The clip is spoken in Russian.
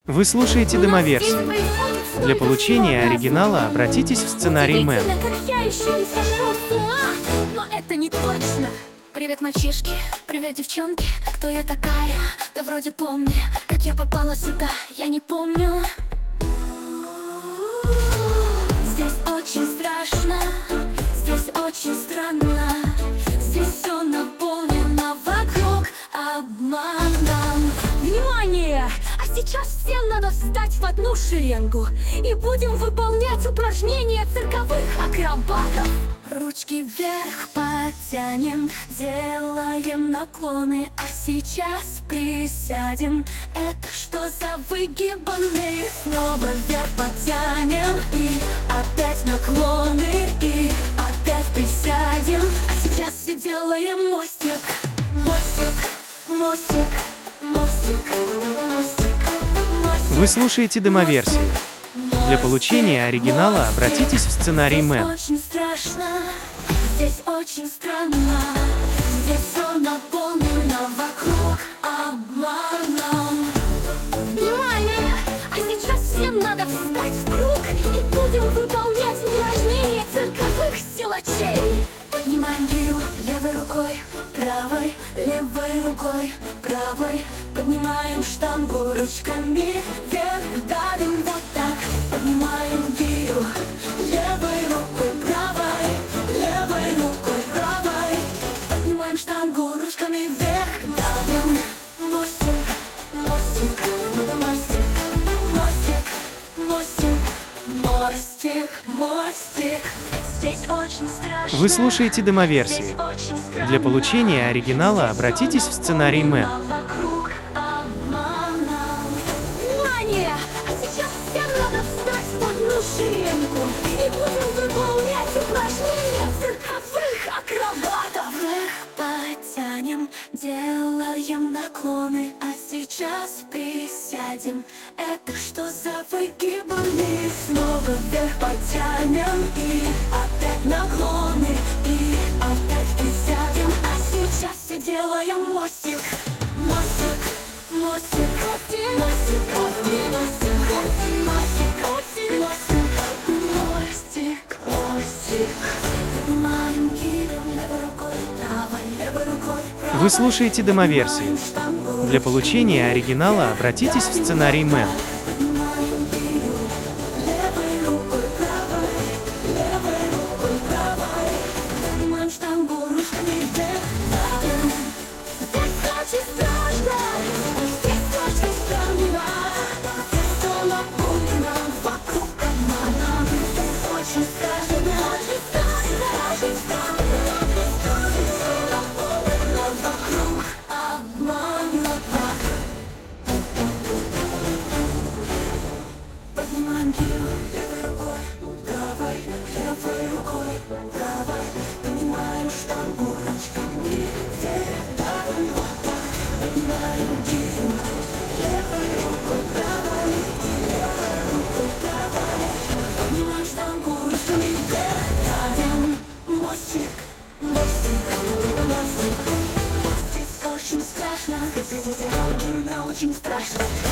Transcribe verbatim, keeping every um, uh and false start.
Вы слушаете демоверсию. Для получения оригинала обратитесь в сценарий Мэн. Но это не точно. Привет, мальчишки, привет, девчонки. Кто я такая? Да вроде помню. Как я попала сюда, я не помню. Здесь очень страшно, здесь очень странно. Здесь все наполнено вокруг обманом. Внимание! А сейчас всем надо встать в одну шеренгу и будем выполнять упражнения цирковых акробатов. Ручки вверх потянем, делаем наклоны, а сейчас присядем. Это что за выгибаны? Снова вверх потянем и опять наклоны, и опять присядем. А сейчас все делаем мостик, мостик, мостик, мостик, мостик, мостик. Вы слушаете демоверсию. Для получения оригинала обратитесь в сценарий Мэн. Здесь очень страшно, здесь очень странно. Здесь все наполнено вокруг обманом. Внимание! А сейчас всем надо встать в круг и будем выполнять упражнения цирковых силачей. Поднимаем гирю левой рукой, правой, левой рукой, правой. Поднимаем штангу ручками вверх, давим вот так. Поднимаем гирю левой рукой, правой, левой рукой, правой. Поднимаем штангу ручками вверх, давим. Мостик, мостик, мостик, мостик, мостик, мостик, мостик. Здесь очень страшно. Вы слушаете демоверсию. Для получения оригинала обратитесь в сценарий Мэн. Вокруг обманом. Внимание! А сейчас всем надо встать в одну шеренгу и будем выполнять упражнения цирковых акробатов. Вверх потянем, делаем наклоны, а сейчас присядем. Это что за выгибаны? Снова вверх потянем и опять наклоны, и опять присядем. А сейчас все делаем мостик, мостик, мостик, мостик, мостик, мостик, мостик, мостик, мостик. Поднимаем гирю левой рукой, правой, левой рукой, правой. Вы слушаете демоверсию. Для получения оригинала обратитесь в сценарий Мэн. Очень страшно.